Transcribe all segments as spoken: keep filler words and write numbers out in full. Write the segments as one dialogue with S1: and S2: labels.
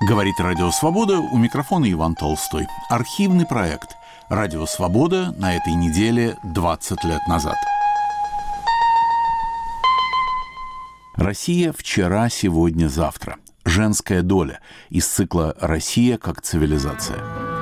S1: Говорит Радио Свобода, у микрофона Иван Толстой. Архивный проект «Радио Свобода» на этой неделе двадцать лет назад. Россия вчера, сегодня, завтра. Женская доля из цикла «Россия как цивилизация».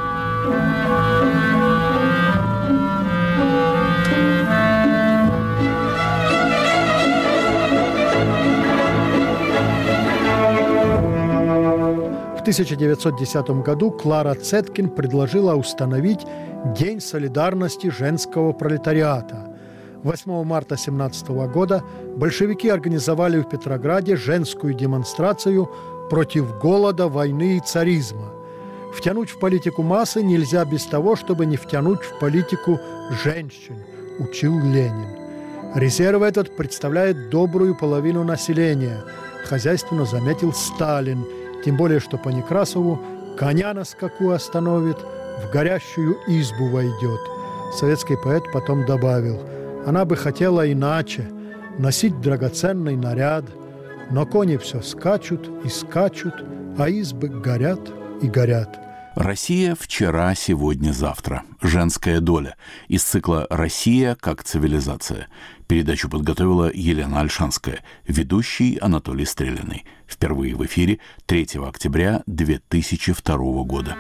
S2: В тысяча девятьсот десятом году Клара Цеткин предложила установить День солидарности женского пролетариата. восьмого марта тысяча девятьсот семнадцатого года большевики организовали в Петрограде женскую демонстрацию против голода, войны и царизма. Втянуть в политику массы нельзя без того, чтобы не втянуть в политику женщин, учил Ленин. Резерв этот представляет добрую половину населения, хозяйственно заметил Сталин. Тем более, что по Некрасову коня на скаку остановит, в горящую избу войдет. Советский поэт потом добавил: она бы хотела иначе, носить драгоценный наряд, но кони все скачут и скачут, а избы горят и горят.
S1: Россия вчера, сегодня, завтра. Женская доля из цикла «Россия как цивилизация». Передачу подготовила Елена Ольшанская, ведущий Анатолий Стрелянный. Впервые в эфире третьего октября две тысячи второго года.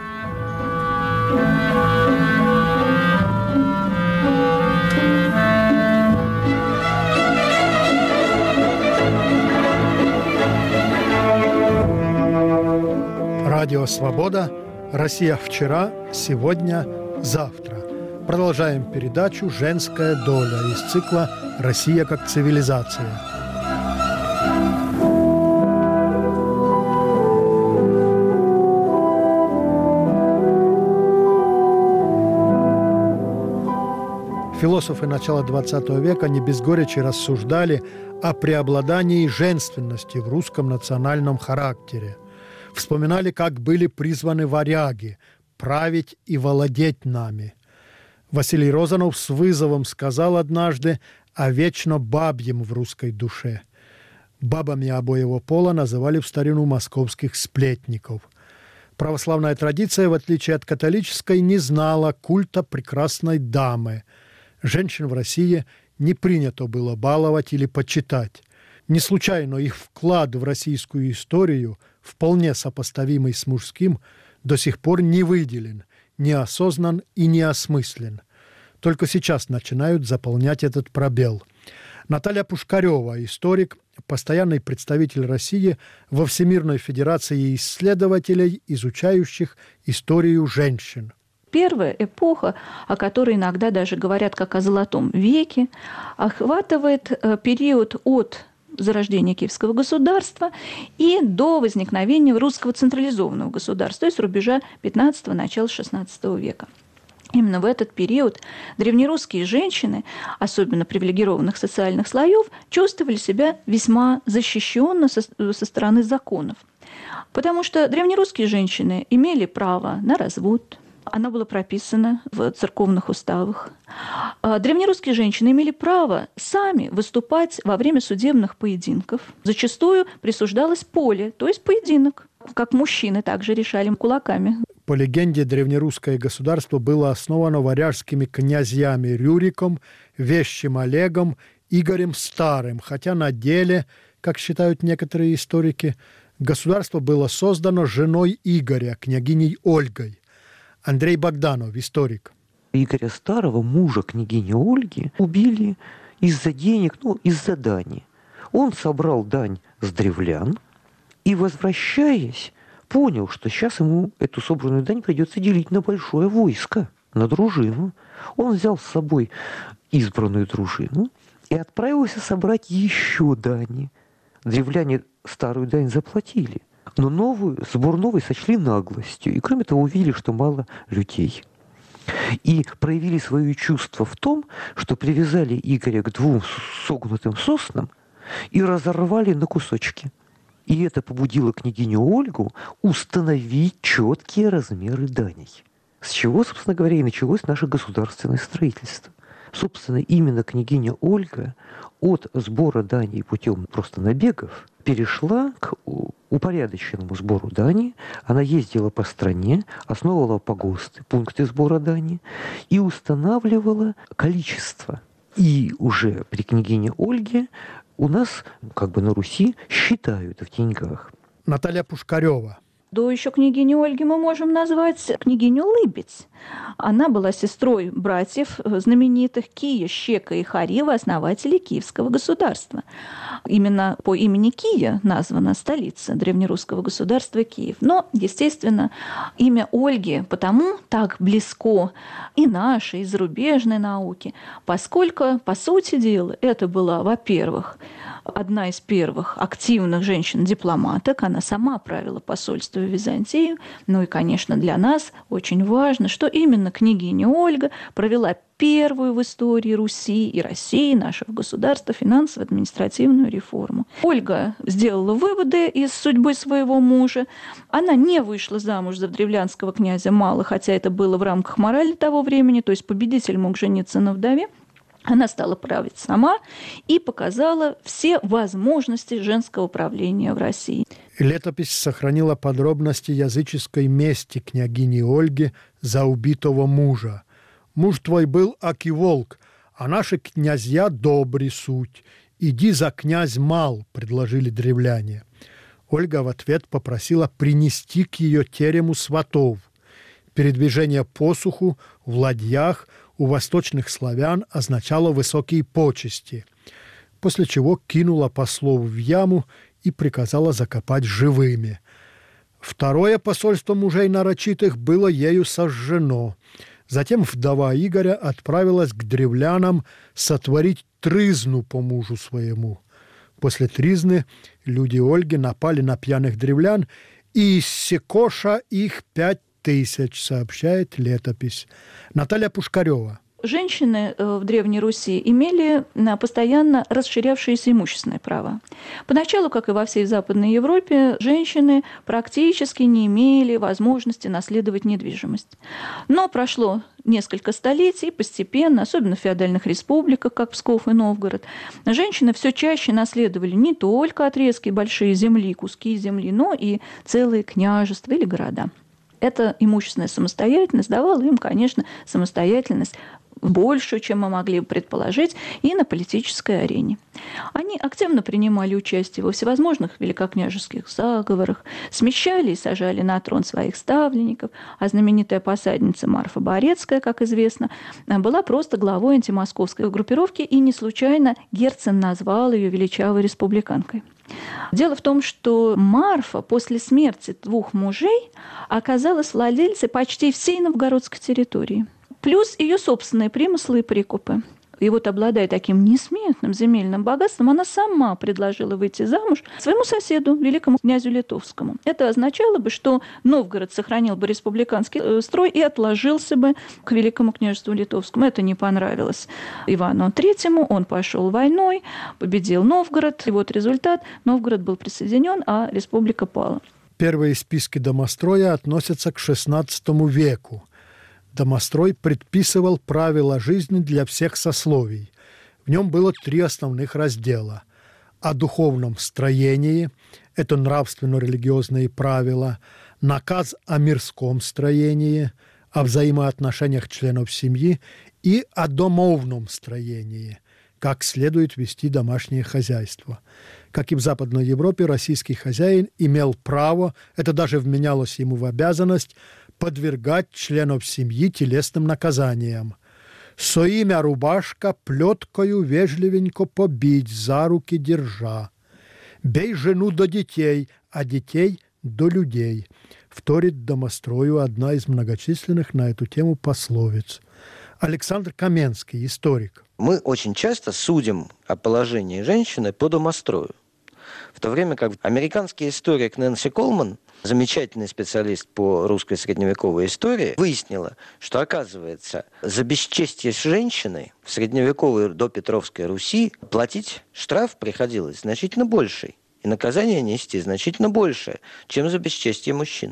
S2: Радио «Свобода». Россия вчера, сегодня, завтра. Продолжаем передачу «Женская доля» из цикла «Россия как цивилизация». Философы начала двадцатого века не без горечи рассуждали о преобладании женственности в русском национальном характере. Вспоминали, как были призваны варяги править и владеть нами. Василий Розанов с вызовом сказал однажды о вечно бабьем в русской душе. Бабами обоего пола называли в старину московских сплетников. Православная традиция, в отличие от католической, не знала культа прекрасной дамы. Женщин в России не принято было баловать или почитать. Не случайно их вклад в российскую историю, вполне сопоставимый с мужским, до сих пор не выделен, не осознан и не осмыслен. Только сейчас начинают заполнять этот пробел. Наталья Пушкарева, историк, постоянный представитель России во Всемирной Федерации исследователей, изучающих историю женщин.
S3: Первая эпоха, о которой иногда даже говорят как о золотом веке, охватывает период от зарождения Киевского государства и до возникновения русского централизованного государства, то есть с рубежа пятнадцатого, начала шестнадцатого века. Именно в этот период древнерусские женщины, особенно привилегированных социальных слоев, чувствовали себя весьма защищенно со, со стороны законов. Потому что древнерусские женщины имели право на развод. Оно было прописано в церковных уставах. Древнерусские женщины имели право сами выступать во время судебных поединков. Зачастую присуждалось поле, то есть поединок, как мужчины также решали кулаками.
S2: По легенде, древнерусское государство было основано варяжскими князьями Рюриком, Вещим Олегом, Игорем Старым, хотя на деле, как считают некоторые историки, государство было создано женой Игоря, княгиней Ольгой. Андрей Богданов, историк.
S4: Игоря Старого, мужа княгини Ольги, убили из-за денег, ну, из-за дани. Он собрал дань с древлян и, возвращаясь, понял, что сейчас ему эту собранную дань придется делить на большое войско, на дружину. Он взял с собой избранную дружину и отправился собрать еще дани. Древляне старую дань заплатили, но новую, сбор новый сочли наглостью. И, кроме того, увидели, что мало людей. И проявили свое чувство в том, что привязали Игоря к двум согнутым соснам и разорвали на кусочки. И это побудило княгиню Ольгу установить четкие размеры даней. С чего, собственно говоря, и началось наше государственное строительство. Собственно, именно княгиня Ольга от сбора даней путем просто набегов перешла к упорядоченному сбору дани. Она ездила по стране, основывала погосты, пункты сбора дани и устанавливала количество. И уже при княгине Ольге у нас, как бы на Руси, считают в деньгах.
S2: Наталья Пушкарева.
S3: До еще княгини Ольги мы можем назвать княгиню Лыбедь. Она была сестрой братьев знаменитых Кия, Щека и Харива, основателей Киевского государства. Именно по имени Кия названа столица древнерусского государства Киев. Но, естественно, имя Ольги потому так близко и нашей, и зарубежной науке, поскольку, по сути дела, это была, во-первых, одна из первых активных женщин-дипломаток. Она сама правила посольство в Византию. Ну и, конечно, для нас очень важно, что именно княгиня Ольга провела первую в истории Руси и России, нашего государства, финансово-административную реформу. Ольга сделала выводы из судьбы своего мужа. Она не вышла замуж за древлянского князя Мала, хотя это было в рамках морали того времени, то есть победитель мог жениться на вдове. Она стала править сама и показала все возможности женского правления в России.
S2: Летопись сохранила подробности языческой мести княгини Ольги за убитого мужа. «Муж твой был аки волк, а наши князья добри суть. Иди за князь Мал», — предложили древляне. Ольга в ответ попросила принести к ее терему сватов. Передвижение по суху в ладьях у восточных славян означало высокие почести, после чего кинула послов в яму и приказала закопать живыми. Второе посольство мужей нарочитых было ею сожжено. Затем вдова Игоря отправилась к древлянам сотворить тризну по мужу своему. После тризны люди Ольги напали на пьяных древлян, и иссекоша их пять тысяч, сообщает летопись. Наталья Пушкарева.
S3: Женщины в Древней Руси имели постоянно расширявшееся имущественное право. Поначалу, как и во всей Западной Европе, женщины практически не имели возможности наследовать недвижимость. Но прошло несколько столетий, и постепенно, особенно в феодальных республиках, как Псков и Новгород, женщины все чаще наследовали не только отрезки большой земли, куски земли, но и целые княжества или города. Эта имущественная самостоятельность давала им, конечно, самостоятельность большую, чем мы могли бы предположить, и на политической арене. Они активно принимали участие во всевозможных великокняжеских заговорах, смещали и сажали на трон своих ставленников, а знаменитая посадница Марфа Борецкая, как известно, была просто главой антимосковской группировки, и не случайно Герцен назвал ее величавой республиканкой. Дело в том, что Марфа после смерти двух мужей оказалась владельцей почти всей новгородской территории, плюс ее собственные примыслы и прикупы. И вот, обладая таким несметным земельным богатством, она сама предложила выйти замуж своему соседу, великому князю Литовскому. Это означало бы, что Новгород сохранил бы республиканский строй и отложился бы к великому княжеству Литовскому. Это не понравилось Ивану Третьему, он пошел войной, победил Новгород, и вот результат: Новгород был присоединен, а республика пала.
S2: Первые списки домостроя относятся к шестнадцатому веку. Домострой предписывал правила жизни для всех сословий. В нем было три основных раздела. О духовном строении – это нравственно-религиозные правила, наказ о мирском строении, о взаимоотношениях членов семьи и о домовном строении, как следует вести домашнее хозяйство. Как и в Западной Европе, российский хозяин имел право, это даже вменялось ему в обязанность, подвергать членов семьи телесным наказаниям. «Со имя рубашка плеткою вежливенько побить, за руки держа. Бей жену до детей, а детей до людей», вторит домострою одна из многочисленных на эту тему пословиц. Александр Каменский, историк.
S5: Мы очень часто судим о положении женщины по домострою. В то время как американский историк Нэнси Колман, замечательный специалист по русской средневековой истории, выяснила, что, оказывается, за бесчестие с женщиной в средневековой допетровской Руси платить штраф приходилось значительно больший, и наказание нести значительно большее, чем за бесчестие мужчины.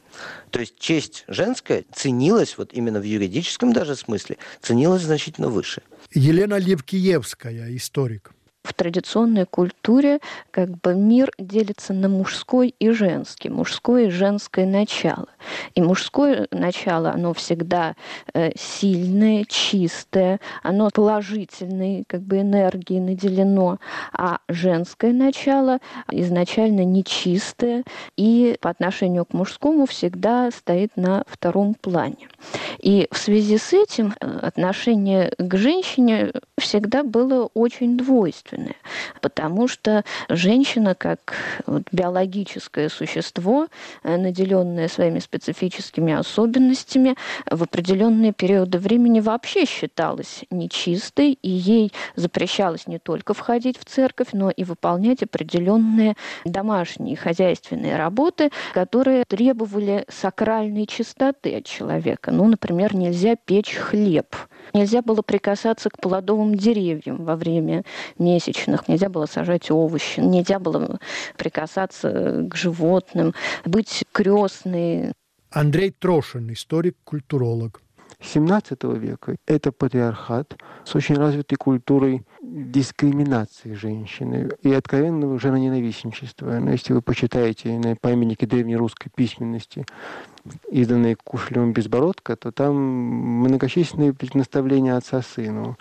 S5: То есть честь женская ценилась, вот именно в юридическом даже смысле, ценилась значительно выше.
S2: Елена Левкиевская, историк.
S6: В традиционной культуре как бы мир делится на мужской и женский, мужское и женское начало. И мужское начало, оно всегда э, сильное, чистое, оно положительной как бы энергией наделено, а женское начало изначально нечистое и по отношению к мужскому всегда стоит на втором плане. И в связи с этим отношение к женщине всегда было очень двойственное. Потому что женщина, как вот биологическое существо, наделенное своими специфическими особенностями, в определенные периоды времени вообще считалась нечистой, и ей запрещалось не только входить в церковь, но и выполнять определенные домашние хозяйственные работы, которые требовали сакральной чистоты от человека. Ну, например, нельзя печь хлеб. Нельзя было прикасаться к плодовым деревьям во время месячных, нельзя было сажать овощи, нельзя было прикасаться к животным, быть крестной.
S2: Андрей Трошин, историк-культуролог.
S7: семнадцатого века это патриархат с очень развитой культурой дискриминации женщины и откровенного женоненавистничества. Но если вы почитаете на памятники древнерусской письменности, изданные Кушелевым «Безбородко», то там многочисленные наставления отца сыну,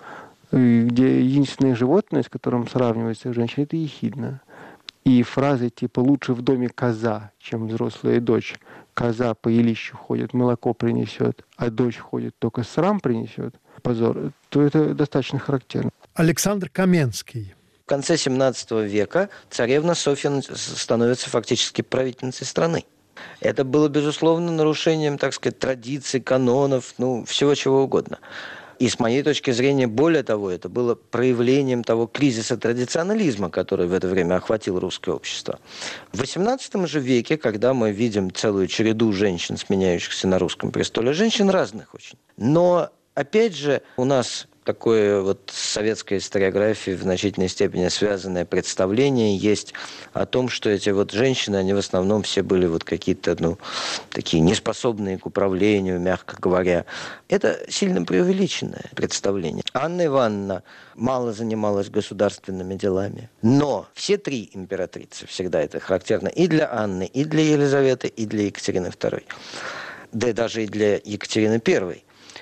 S7: где единственное животное, с которым сравнивается женщина, это ехидна. И фразы типа «лучше в доме коза, чем взрослая дочь», «коза по елищу ходит, молоко принесет, а дочь ходит, только срам принесет», позор, то это достаточно характерно.
S2: Александр Каменский.
S5: В конце семнадцатого века царевна Софья становится фактически правительницей страны. Это было, безусловно, нарушением, так сказать, традиций, канонов, ну, всего чего угодно. И с моей точки зрения, более того, это было проявлением того кризиса традиционализма, который в это время охватил русское общество. В восемнадцатом же веке, когда мы видим целую череду женщин, сменяющихся на русском престоле, женщин разных очень. Но, опять же, у нас такое вот с советской историографией в значительной степени связанное представление есть о том, что эти вот женщины, они в основном все были вот какие-то, ну, такие неспособные к управлению, мягко говоря. Это сильно преувеличенное представление. Анна Ивановна мало занималась государственными делами, но все три императрицы, всегда это характерно и для Анны, и для Елизаветы, и для Екатерины второй, да и даже и для Екатерины первой.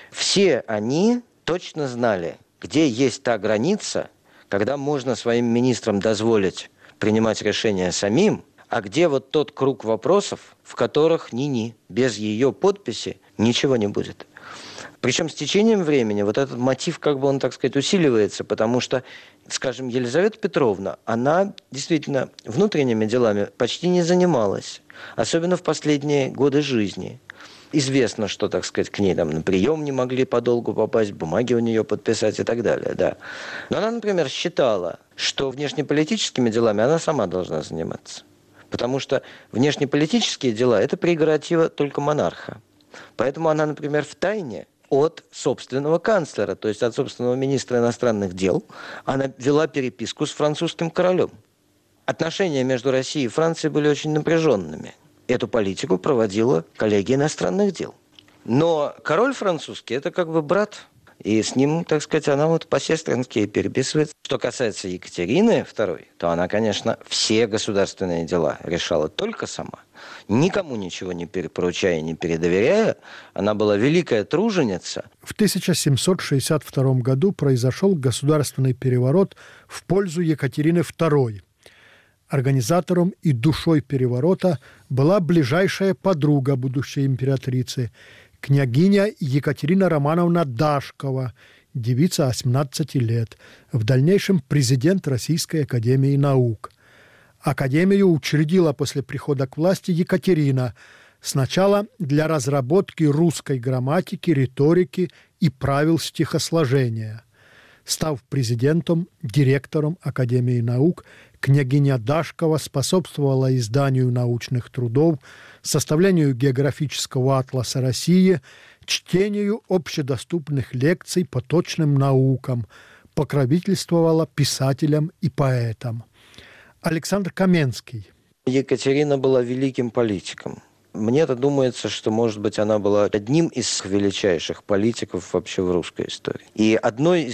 S5: Все они точно знали, где есть та граница, когда можно своим министрам дозволить принимать решения самим, а где вот тот круг вопросов, в которых ни-ни, без ее подписи ничего не будет. Причем с течением времени вот этот мотив, как бы он, так сказать, усиливается, потому что, скажем, Елизавета Петровна, она действительно внутренними делами почти не занималась, особенно в последние годы жизни. Известно, что, так сказать, к ней там на прием не могли подолгу попасть, бумаги у нее подписать и так далее, да. Но она, например, считала, что внешнеполитическими делами она сама должна заниматься. Потому что внешнеполитические дела – это прерогатива только монарха. Поэтому она, например, втайне от собственного канцлера, то есть от собственного министра иностранных дел, она вела переписку с французским королем. Отношения между Россией и Францией были очень напряженными. Эту политику проводила коллегия иностранных дел. Но король французский – это как бы брат, и с ним, так сказать, она вот по-сестрински переписывается. Что касается Екатерины второй, то она, конечно, все государственные дела решала только сама. Никому ничего не перепоручая, не передоверяя. Она была великая труженица.
S2: В тысяча семьсот шестьдесят втором году произошел государственный переворот в пользу Екатерины второй. Организатором и душой переворота была ближайшая подруга будущей императрицы, княгиня Екатерина Романовна Дашкова, девица восемнадцати лет, в дальнейшем президент Российской академии наук. Академию учредила после прихода к власти Екатерина, сначала для разработки русской грамматики, риторики и правил стихосложения. Став президентом, директором Академии наук, княгиня Дашкова способствовала изданию научных трудов, составлению географического атласа России, чтению общедоступных лекций по точным наукам, покровительствовала писателям и поэтам. Александр Каменский.
S5: Екатерина была великим политиком. Мне-то думается, что, может быть, она была одним из величайших политиков вообще в русской истории. И одной из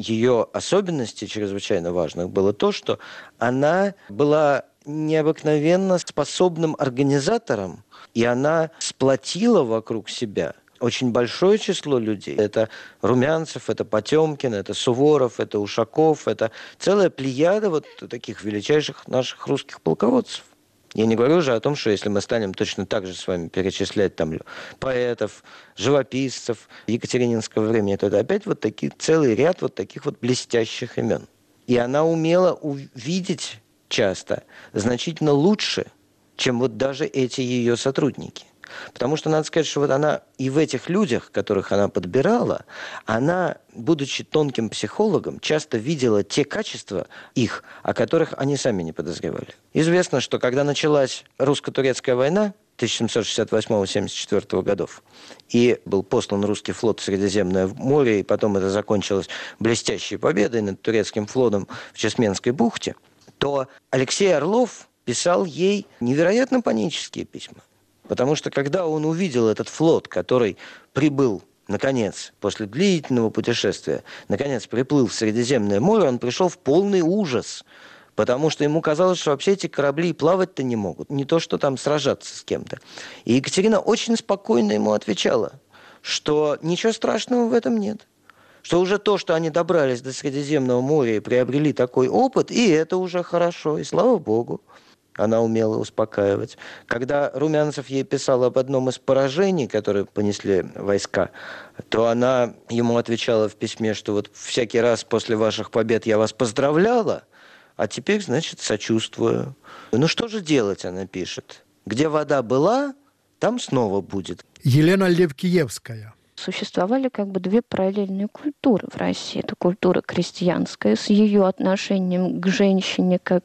S5: ее особенностей чрезвычайно важных было то, что она была необыкновенно способным организатором, и она сплотила вокруг себя очень большое число людей. Это Румянцев, это Потемкин, это Суворов, это Ушаков, это целая плеяда вот таких величайших наших русских полководцев. Я не говорю уже о том, что если мы станем точно так же с вами перечислять там поэтов, живописцев екатерининского времени, то это опять вот такие, целый ряд вот таких вот блестящих имен. И она умела увидеть часто значительно лучше, чем вот даже эти ее сотрудники. Потому что надо сказать, что вот она и в этих людях, которых она подбирала, она, будучи тонким психологом, часто видела те качества их, о которых они сами не подозревали. Известно, что когда началась русско-турецкая война тысяча семьсот шестьдесят восьмого — семьдесят четвёртого годов, и был послан русский флот в Средиземное море, и потом это закончилось блестящей победой над турецким флотом в Чесменской бухте, то Алексей Орлов писал ей невероятно панические письма. Потому что когда он увидел этот флот, который прибыл, наконец, после длительного путешествия, наконец приплыл в Средиземное море, он пришел в полный ужас. Потому что ему казалось, что вообще эти корабли плавать-то не могут. Не то, что там сражаться с кем-то. И Екатерина очень спокойно ему отвечала, что ничего страшного в этом нет. Что уже то, что они добрались до Средиземного моря и приобрели такой опыт, и это уже хорошо, и слава богу. Она умела успокаивать. Когда Румянцев ей писал об одном из поражений, которые понесли войска, то она ему отвечала в письме, что вот всякий раз после ваших побед я вас поздравляла, а теперь, значит, сочувствую. Ну что же делать, она пишет. Где вода была, там снова будет.
S2: Елена Левкиевская.
S6: Существовали как бы две параллельные культуры в России. Это культура крестьянская с ее отношением к женщине как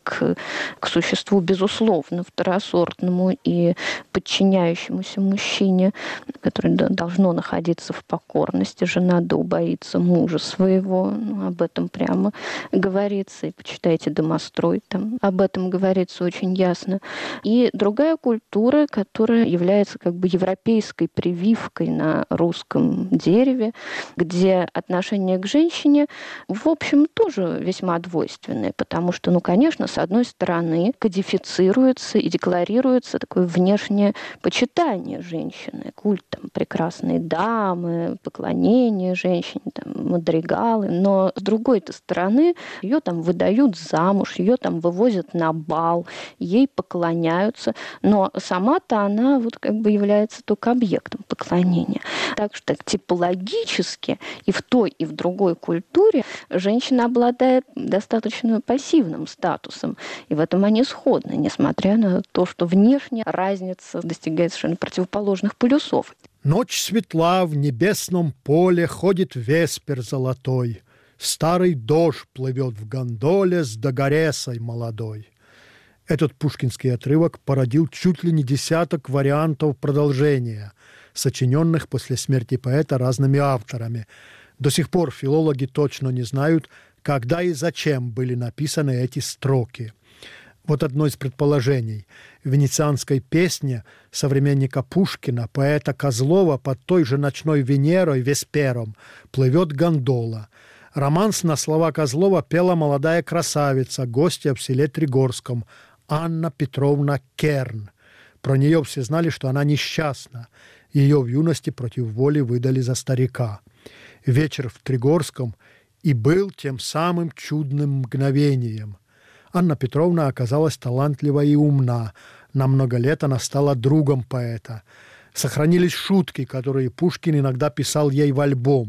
S6: к существу, безусловно, второсортному и подчиняющемуся мужчине, которое должно находиться в покорности. Жена да убоится мужа своего. Ну, об этом прямо говорится. И почитайте «Домострой», там об этом говорится очень ясно. И другая культура, которая является как бы европейской прививкой на русском дереве, где отношение к женщине, в общем, тоже весьма двойственное, потому что, ну, конечно, с одной стороны, кодифицируется и декларируется такое внешнее почитание женщины, культ там, прекрасной дамы, поклонение женщине, там, мадригалы, но с другой-то стороны, ее там выдают замуж, ее там вывозят на бал, ей поклоняются, но сама-то она вот как бы является только объектом поклонения. Так что типологически и в той, и в другой культуре женщина обладает достаточно пассивным статусом. И в этом они сходны, несмотря на то, что внешне разница достигает совершенно противоположных полюсов.
S2: Ночь светла, в небесном поле ходит веспер золотой. Старый дож плывет в гондоле с догоресой молодой. Этот пушкинский отрывок породил чуть ли не десяток вариантов продолжения, сочиненных после смерти поэта разными авторами. До сих пор филологи точно не знают, когда и зачем были написаны эти строки. Вот одно из предположений. В венецианской песне современника Пушкина, поэта Козлова, под той же ночной Венерой, Веспером, плывет гондола. Романс на слова Козлова пела молодая красавица, гостья в селе Тригорском, Анна Петровна Керн. Про нее все знали, что она несчастна. Ее в юности против воли выдали за старика. Вечер в Тригорском и был тем самым чудным мгновением. Анна Петровна оказалась талантлива и умна. На много лет она стала другом поэта. Сохранились шутки, которые Пушкин иногда писал ей в альбом.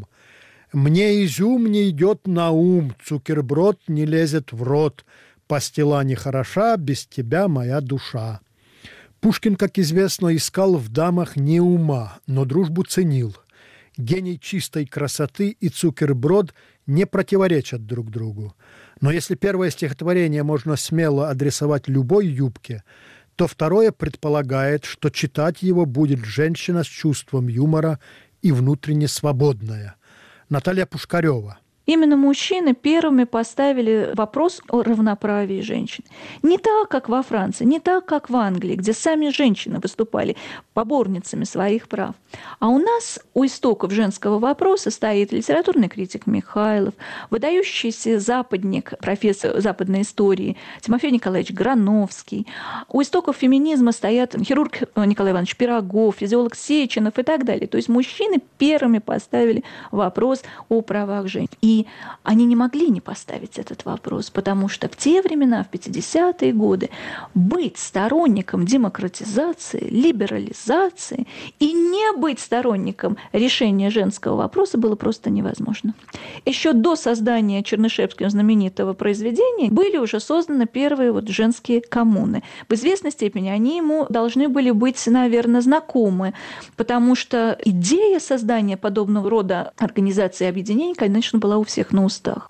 S2: «Мне изюм не идет на ум, цукерброд не лезет в рот, пастила нехороша, без тебя моя душа». Пушкин, как известно, искал в дамах не ума, но дружбу ценил. Гений чистой красоты и цукерброд не противоречат друг другу. Но если первое стихотворение можно смело адресовать любой юбке, то второе предполагает, что читать его будет женщина с чувством юмора и внутренне свободная. Наталья Пушкарева.
S3: Именно мужчины первыми поставили вопрос о равноправии женщин. Не так, как во Франции, не так, как в Англии, где сами женщины выступали поборницами своих прав. А у нас у истоков женского вопроса стоит литературный критик Михайлов, выдающийся западник, профессор западной истории Тимофей Николаевич Грановский. У истоков феминизма стоят хирург Николай Иванович Пирогов, физиолог Сеченов и так далее. То есть мужчины первыми поставили вопрос о правах женщин. И они не могли не поставить этот вопрос, потому что в те времена, в пятидесятые годы, быть сторонником демократизации, либерализации и не быть сторонником решения женского вопроса было просто невозможно. Еще до создания Чернышевским знаменитого произведения были уже созданы первые вот женские коммуны. В известной степени они ему должны были быть, наверное, знакомы, потому что идея создания подобного рода организаций и объединений, конечно, была у всех на устах.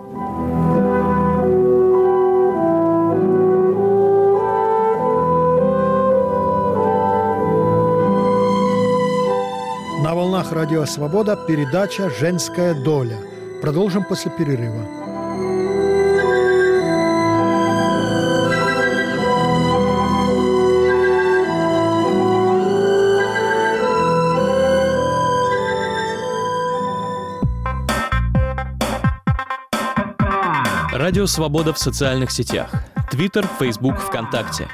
S2: На волнах Радио Свобода передача «Женская доля». Продолжим после перерыва.
S8: Радио «Свобода» в социальных сетях. Твиттер, Фейсбук, ВКонтакте.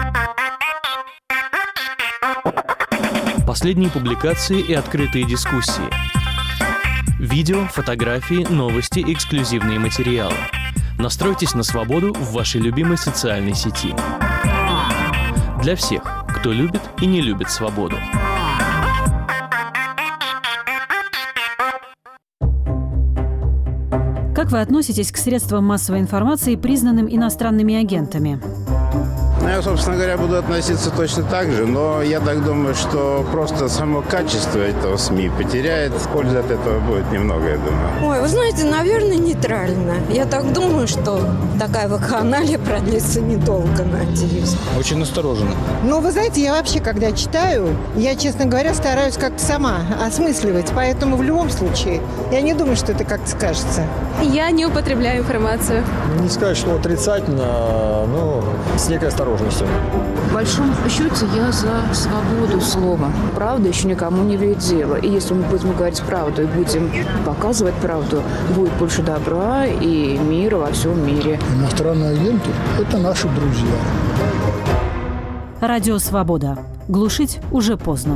S8: Последние публикации и открытые дискуссии. Видео, фотографии, новости, эксклюзивные материалы. Настройтесь на свободу в вашей любимой социальной сети. Для всех, кто любит и не любит свободу.
S9: Как вы относитесь к средствам массовой информации, признанным иностранными агентами?
S10: Ну, я, собственно говоря, буду относиться точно так же, но я так думаю, что просто само качество этого СМИ потеряет. Пользы от этого будет немного, я думаю.
S11: Ой, вы знаете, наверное, нейтрально. Я так думаю, что такая вакханалия продлится недолго, надеюсь.
S12: Очень настороженно.
S13: Ну, вы знаете, я вообще, когда читаю, я, честно говоря, стараюсь как-то сама осмысливать. Поэтому в любом случае, я не думаю, что это как-то скажется.
S14: Я не употребляю информацию.
S12: Не сказать, что отрицательно, но с некой осторожностью.
S15: В большом счете я за свободу слова. Правда еще никому не вредила. И если мы будем говорить правду и будем показывать правду, будет больше добра и мира во всем мире.
S16: Иностранные агенты – это наши друзья.
S9: Радио «Свобода». Глушить уже поздно.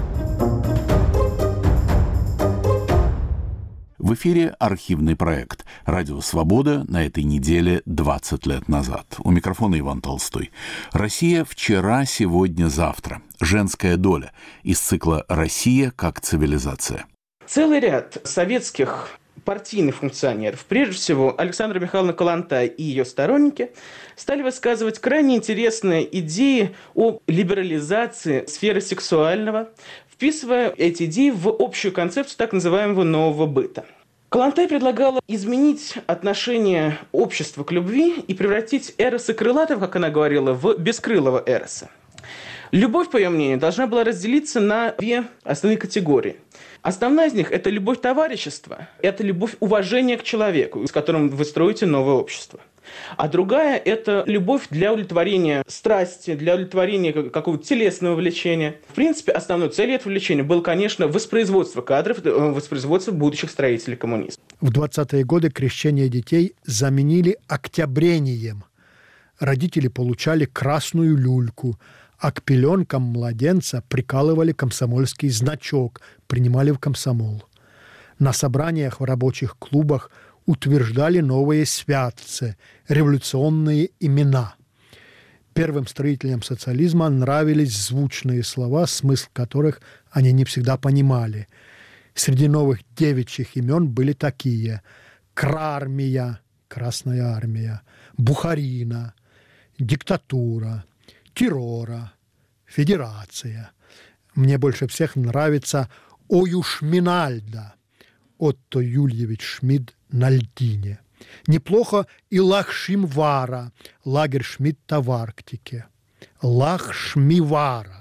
S1: В эфире архивный проект «Радио Свобода» на этой неделе двадцать лет назад. У микрофона Иван Толстой. Россия вчера, сегодня, завтра. Женская доля из цикла «Россия как цивилизация».
S17: Целый ряд советских партийных функционеров, прежде всего Александра Михайловна Калантай и ее сторонники, стали высказывать крайне интересные идеи о либерализации сферы сексуального, вписывая эти идеи в общую концепцию так называемого нового быта. Калантай предлагала изменить отношение общества к любви и превратить эроса крылатого, как она говорила, в бескрылого эроса. Любовь, по ее мнению, должна была разделиться на две основные категории. Основная из них – это любовь товарищества, это любовь уважения к человеку, с которым вы строите новое общество. А другая – это любовь для удовлетворения страсти, для удовлетворения какого-то телесного влечения. В принципе, основной целью этого влечения было, конечно, воспроизводство кадров, воспроизводство будущих строителей коммунизма.
S2: В двадцатые годы крещение детей заменили октябрением. Родители получали красную люльку, а к пеленкам младенца прикалывали комсомольский значок, принимали в комсомол. На собраниях в рабочих клубах утверждали новые святцы, революционные имена. Первым строителям социализма нравились звучные слова, смысл которых они не всегда понимали. Среди новых девичьих имен были такие: Крармия, Красная армия, Бухарина, диктатура, террора, федерация. Мне больше всех нравится Оюшминальда, Отто Юльевич Шмидт на льдине. Неплохо и Лахшимвара, лагерь Шмидта в Арктике. Лахшмивара.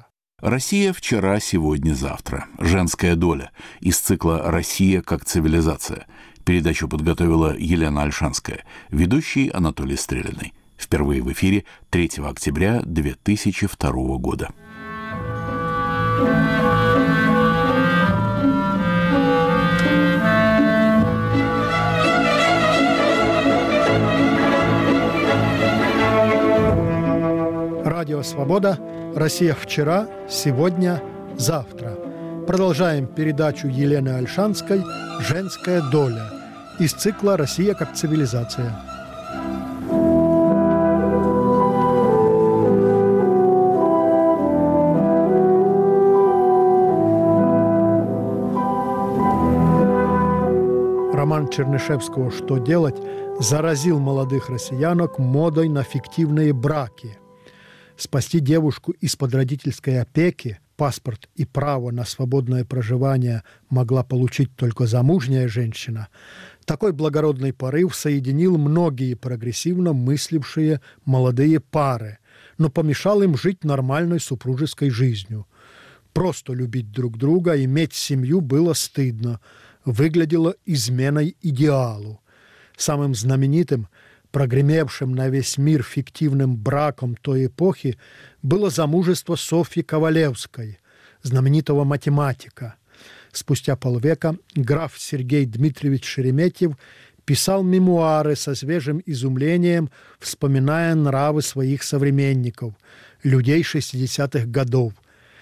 S1: Россия вчера, сегодня, завтра. Женская доля. Из цикла «Россия как цивилизация». Передачу подготовила Елена Ольшанская. Ведущий Анатолий Стреляный. Впервые в эфире третьего октября две тысячи второго года.
S2: Радио «Свобода». Россия вчера, сегодня, завтра. Продолжаем передачу Елены Ольшанской «Женская доля» из цикла «Россия как цивилизация». Роман Чернышевского «Что делать?» заразил молодых россиянок модой на фиктивные браки. Спасти девушку из-под родительской опеки, паспорт и право на свободное проживание могла получить только замужняя женщина. Такой благородный порыв соединил многие прогрессивно мыслившие молодые пары, но помешал им жить нормальной супружеской жизнью. Просто любить друг друга, иметь семью было стыдно, выглядело изменой идеалу. Самым знаменитым, прогремевшим на весь мир фиктивным браком той эпохи было замужество Софьи Ковалевской, знаменитого математика. Спустя полвека граф Сергей Дмитриевич Шереметьев писал мемуары со свежим изумлением, вспоминая нравы своих современников, людей шестидесятых годов.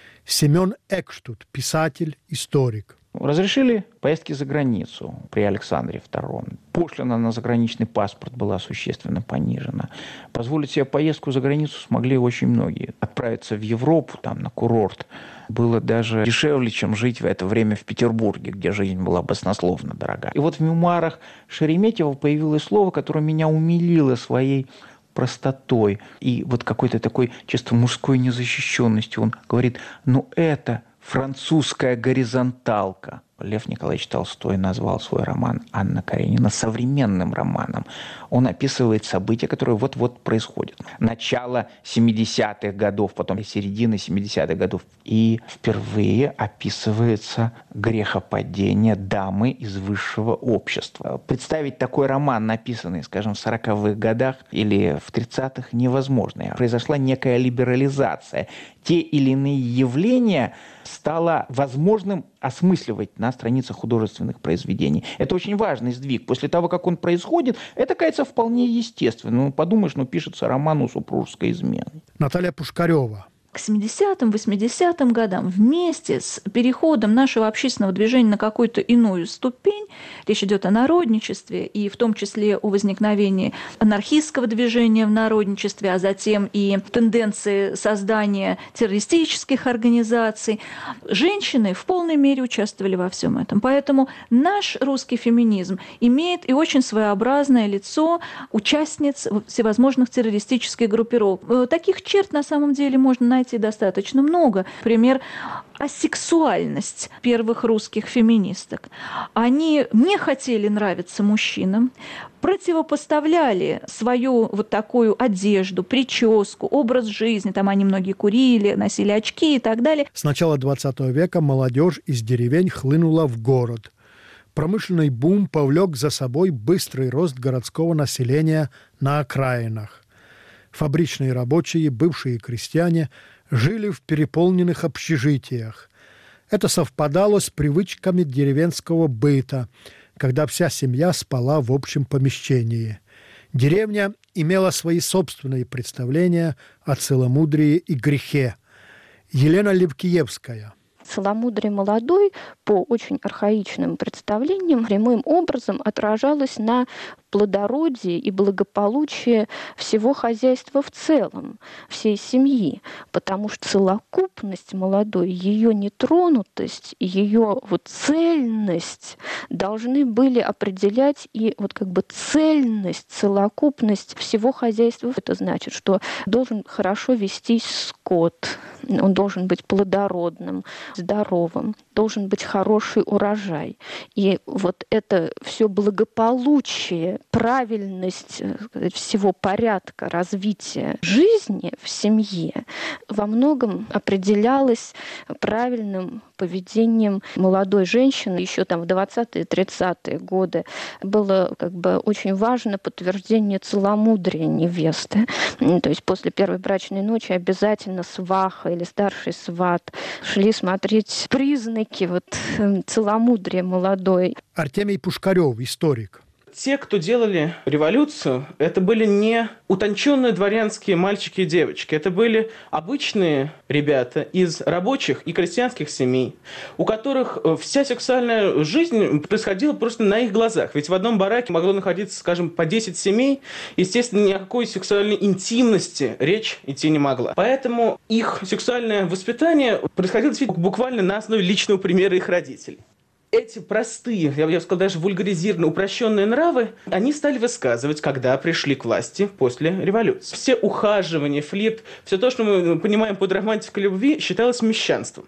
S2: Семен Экштут, писатель, историк.
S18: Разрешили поездки за границу при Александре втором. Пошлина на заграничный паспорт была существенно понижена. Позволить себе поездку за границу смогли очень многие. Отправиться в Европу, там, на курорт, было даже дешевле, чем жить в это время в Петербурге, где жизнь была баснословно дорога. И вот в мемуарах Шереметьева появилось слово, которое меня умилило своей простотой и вот какой-то такой чисто мужской незащищенностью. Он говорит, ну это французская горизонталка. Лев Николаевич Толстой назвал свой роман «Анна Каренина» современным романом. Он описывает события, которые вот-вот происходят. Начало семидесятых годов, потом середина семидесятых годов. И впервые описывается грехопадение дамы из высшего общества. Представить такой роман, написанный, скажем, в сороковых годах или в тридцатых, невозможно. Произошла некая либерализация. Те или иные явления стало возможным осмысливать на страницах художественных произведений. Это очень важный сдвиг. После того, как он происходит, это, кажется, вполне естественно. Ну, подумаешь, ну, пишется роман о супружеской измене.
S2: Наталья Пушкарева.
S3: К семидесятым, восьмидесятым годам вместе с переходом нашего общественного движения на какую-то иную ступень, речь идет о народничестве, и в том числе о возникновении анархистского движения в народничестве, а затем и тенденции создания террористических организаций, женщины в полной мере участвовали во всем этом. Поэтому наш русский феминизм имеет и очень своеобразное лицо участниц всевозможных террористических группировок. Таких черт на самом деле можно найти достаточно много. Например, асексуальность первых русских феминисток. Они не хотели нравиться мужчинам, противопоставляли свою вот такую одежду, прическу, образ жизни. Там они многие курили, носили очки и так далее.
S2: С начала двадцатого века молодежь из деревень хлынула в город. Промышленный бум повлек за собой быстрый рост городского населения на окраинах. Фабричные рабочие, бывшие крестьяне жили в переполненных общежитиях. Это совпадало с привычками деревенского быта, когда вся семья спала в общем помещении. Деревня имела свои собственные представления о целомудрии и грехе. Елена Левкиевская.
S6: Целомудрие молодой, по очень архаичным представлениям, прямым образом отражалось на плодородие и благополучие всего хозяйства в целом, всей семьи, потому что целокупность молодой, ее нетронутость, ее вот цельность должны были определять и вот как бы цельность, целокупность всего хозяйства. Это значит, что должен хорошо вестись скот, он должен быть плодородным, здоровым, должен быть хороший урожай. И вот это все благополучие, правильность всего порядка развития жизни в семье во многом определялось правильным поведением молодой женщины. Еще там в двадцатые-тридцатые годы было как бы очень важно подтверждение целомудрия невесты. То есть после первой брачной ночи обязательно сваха или старший сват шли смотреть признаки вот целомудрия молодой.
S2: Артемий Пушкарев, историк.
S17: Те, кто делали революцию, это были не утонченные дворянские мальчики и девочки. Это были обычные ребята из рабочих и крестьянских семей, у которых вся сексуальная жизнь происходила просто на их глазах. Ведь в одном бараке могло находиться, скажем, по десять семей. Естественно, ни о какой сексуальной интимности речь идти не могла. Поэтому их сексуальное воспитание происходило буквально на основе личного примера их родителей. Эти простые, я бы сказал, даже вульгаризированные, упрощенные нравы, они стали высказывать, когда пришли к власти после революции. Все ухаживания, флирт, все то, что мы понимаем под романтикой любви, считалось мещанством.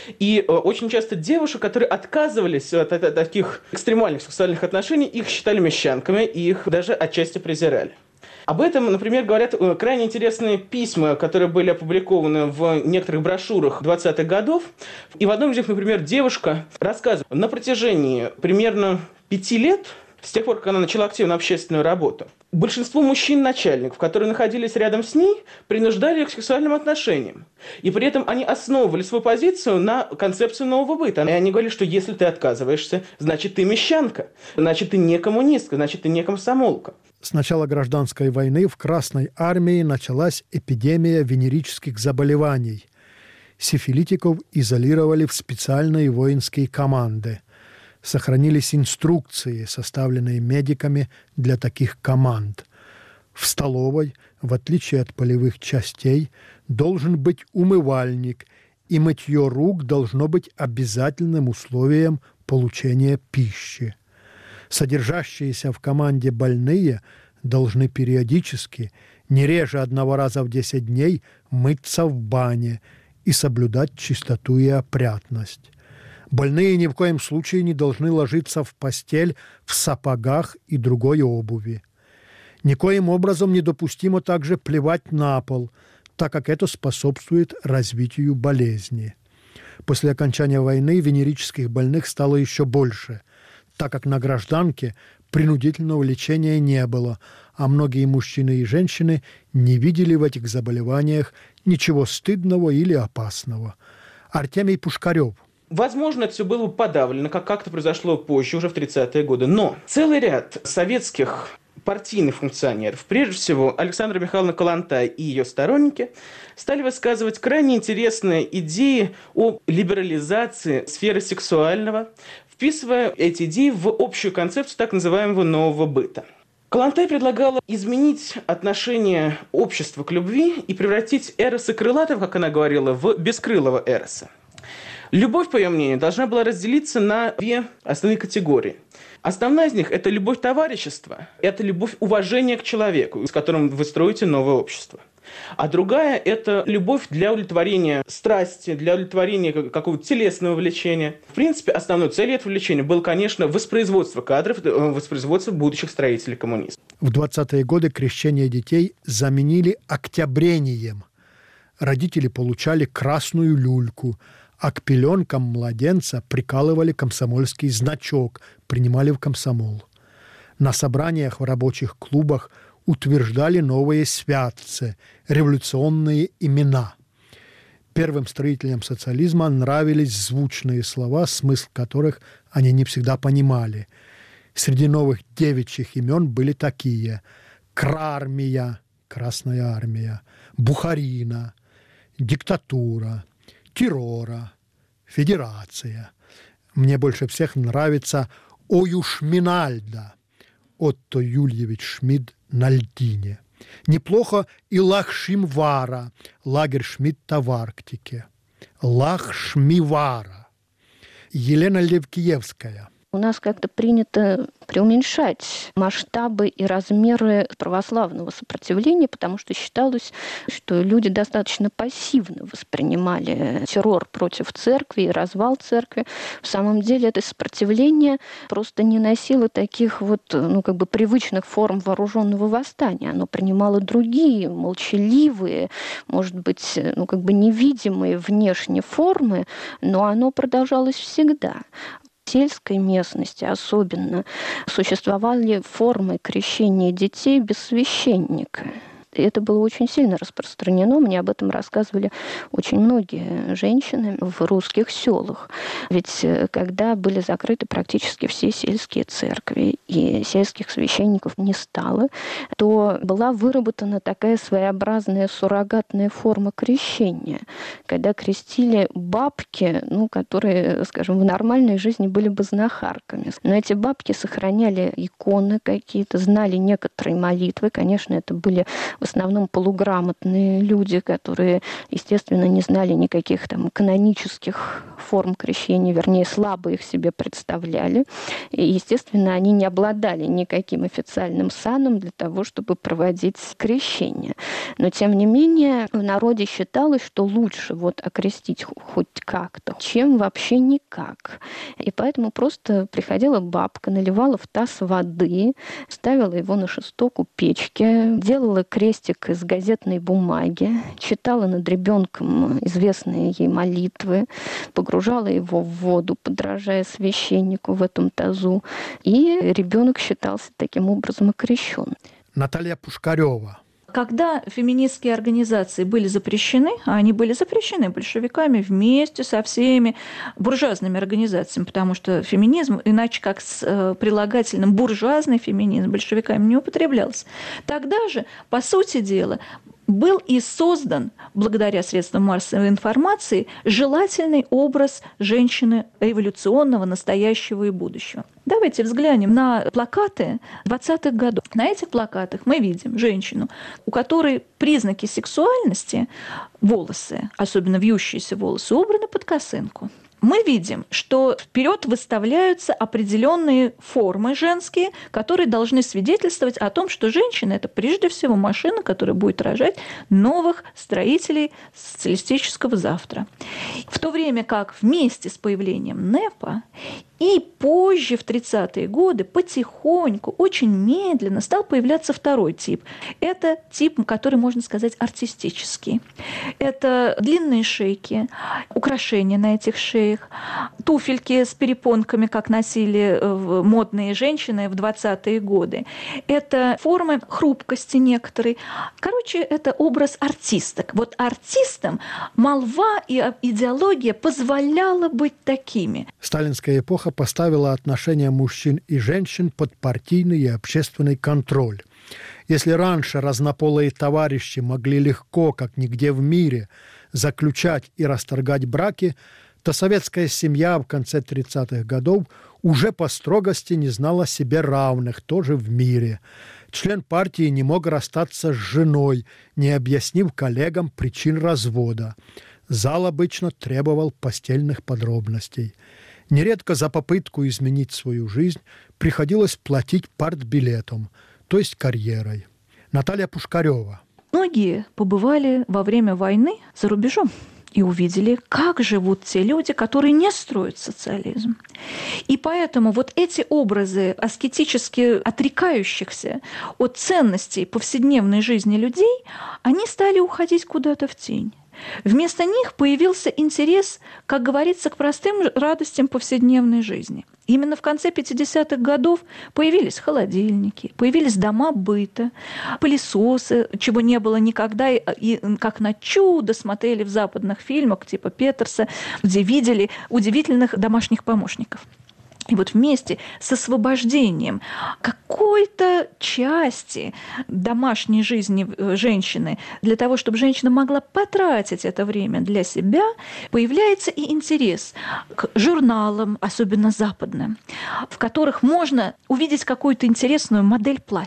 S17: И очень часто девушек, которые отказывались от, от, от таких экстремальных сексуальных отношений, их считали мещанками, и их даже отчасти презирали. Об этом, например, говорят крайне интересные письма, которые были опубликованы в некоторых брошюрах двадцатых годов. И в одном из них, например, девушка рассказывает, на протяжении примерно пяти лет, с тех пор, как она начала активную общественную работу, большинство мужчин-начальников, которые находились рядом с ней, принуждали их к сексуальным отношениям. И при этом они основывали свою позицию на концепцию нового быта. И они говорили, что если ты отказываешься, значит, ты мещанка, значит, ты не коммунистка, значит, ты не комсомолка.
S2: С начала гражданской войны в Красной армии началась эпидемия венерических заболеваний. Сифилитиков изолировали в специальные воинские команды. Сохранились инструкции, составленные медиками для таких команд. В столовой, в отличие от полевых частей, должен быть умывальник, и мытье рук должно быть обязательным условием получения пищи. Содержащиеся в команде больные должны периодически, не реже одного раза в десять дней, мыться в бане и соблюдать чистоту и опрятность. Больные ни в коем случае не должны ложиться в постель в сапогах и другой обуви. Никоим образом недопустимо также плевать на пол, так как это способствует развитию болезни. После окончания войны венерических больных стало еще больше, так как на гражданке принудительного лечения не было, а многие мужчины и женщины не видели в этих заболеваниях ничего стыдного или опасного. Артемий Пушкарев.
S17: Возможно, это все было бы подавлено, как как-то произошло позже, уже в тридцатые годы. Но целый ряд советских партийных функционеров, прежде всего Александра Михайловна Калантай и ее сторонники, стали высказывать крайне интересные идеи о либерализации сферы сексуального, вписывая эти идеи в общую концепцию так называемого нового быта. Калантай предлагала изменить отношение общества к любви и превратить эроса крылатого, как она говорила, в бескрылого эроса. Любовь, по ее мнению, должна была разделиться на две основные категории. Основная из них – это любовь товарищества, это любовь уважения к человеку, с которым вы строите новое общество. А другая – это любовь для удовлетворения страсти, для удовлетворения какого-то телесного влечения. В принципе, основной целью этого влечения было, конечно, воспроизводство кадров, воспроизводство будущих строителей коммунизма.
S2: В двадцатые годы крещение детей заменили октябрением. Родители получали красную люльку, а к пеленкам младенца прикалывали комсомольский значок, принимали в комсомол. На собраниях в рабочих клубах утверждали новые святцы, революционные имена. Первым строителям социализма нравились звучные слова, смысл которых они не всегда понимали. Среди новых девичьих имен были такие: Крармия, Красная армия, Бухарина, диктатура, террора, федерация. Мне больше всех нравится Оюшминальда, Отто Юльевич Шмидт на льдине. Неплохо и Лахшимвара, лагерь Шмидта в Арктике. Лахшмивара. Елена Левкиевская.
S6: У нас как-то принято преуменьшать масштабы и размеры православного сопротивления, потому что считалось, что люди достаточно пассивно воспринимали террор против церкви и развал церкви. В самом деле это сопротивление просто не носило таких вот, ну, как бы привычных форм вооруженного восстания. Оно принимало другие, молчаливые, может быть, ну, как бы невидимые внешне формы, но оно продолжалось всегда. В сельской местности особенно существовали формы крещения детей без священника. И это было очень сильно распространено. Мне об этом рассказывали очень многие женщины в русских селах. Ведь когда были закрыты практически все сельские церкви, и сельских священников не стало, то была выработана такая своеобразная суррогатная форма крещения, когда крестили бабки, ну, которые, скажем, в нормальной жизни были бы знахарками. Но эти бабки сохраняли иконы какие-то, знали некоторые молитвы. Конечно, это были в основном полуграмотные люди, которые, естественно, не знали никаких там канонических форм крещения, вернее, слабо их себе представляли. И, естественно, они не обладали никаким официальным саном для того, чтобы проводить крещение. Но, тем не менее, в народе считалось, что лучше вот окрестить хоть как-то, чем вообще никак. И поэтому просто приходила бабка, наливала в таз воды, ставила его на шесток у печки, делала крест из газетной бумаги, читала над ребенком известные ей молитвы, погружала его в воду, подражая священнику в этом тазу, и ребенок считался таким образом окрещен.
S2: Наталья Пушкарева.
S3: Когда феминистские организации были запрещены, а они были запрещены большевиками вместе со всеми буржуазными организациями, потому что феминизм, иначе как с прилагательным буржуазный феминизм, большевиками не употреблялся, тогда же, по сути дела, был и создан, благодаря средствам массовой информации, желательный образ женщины эволюционного, настоящего и будущего. Давайте взглянем на плакаты двадцатых годов. На этих плакатах мы видим женщину, у которой признаки сексуальности, волосы, особенно вьющиеся волосы, убраны под косынку. Мы видим, что вперед выставляются определенные формы женские, которые должны свидетельствовать о том, что женщина – это прежде всего машина, которая будет рожать новых строителей социалистического завтра. В то время как вместе с появлением НЭПа и позже, в тридцатые годы, потихоньку, очень медленно стал появляться второй тип. Это тип, который, можно сказать, артистический. Это длинные шейки, украшения на этих шеях, туфельки с перепонками, как носили модные женщины в двадцатые годы. Это формы хрупкости некоторой. Короче, это образ артисток. Вот артистам молва и идеология позволяла быть такими.
S2: Сталинская эпоха поставила отношения мужчин и женщин под партийный и общественный контроль. Если раньше разнополые товарищи могли легко, как нигде в мире, заключать и расторгать браки, то советская семья в конце тридцатых годов уже по строгости не знала себе равных тоже в мире. Член партии не мог расстаться с женой, не объяснив коллегам причин развода. Зал обычно требовал постельных подробностей. Нередко за попытку изменить свою жизнь приходилось платить партбилетом, то есть карьерой. Наталья Пушкарева.
S3: Многие побывали во время войны за рубежом и увидели, как живут те люди, которые не строят социализм. И поэтому вот эти образы аскетически отрекающихся от ценностей повседневной жизни людей, они стали уходить куда-то в тень. Вместо них появился интерес, как говорится, к простым радостям повседневной жизни. Именно в конце пятидесятых годов появились холодильники, появились дома быта, пылесосы, чего не было никогда, и как на чудо смотрели в западных фильмах типа Петерса, где видели удивительных домашних помощников. И вот вместе с освобождением какой-то части домашней жизни женщины для того, чтобы женщина могла потратить это время для себя, появляется и интерес к журналам, особенно западным, в которых можно увидеть какую-то интересную модель платья.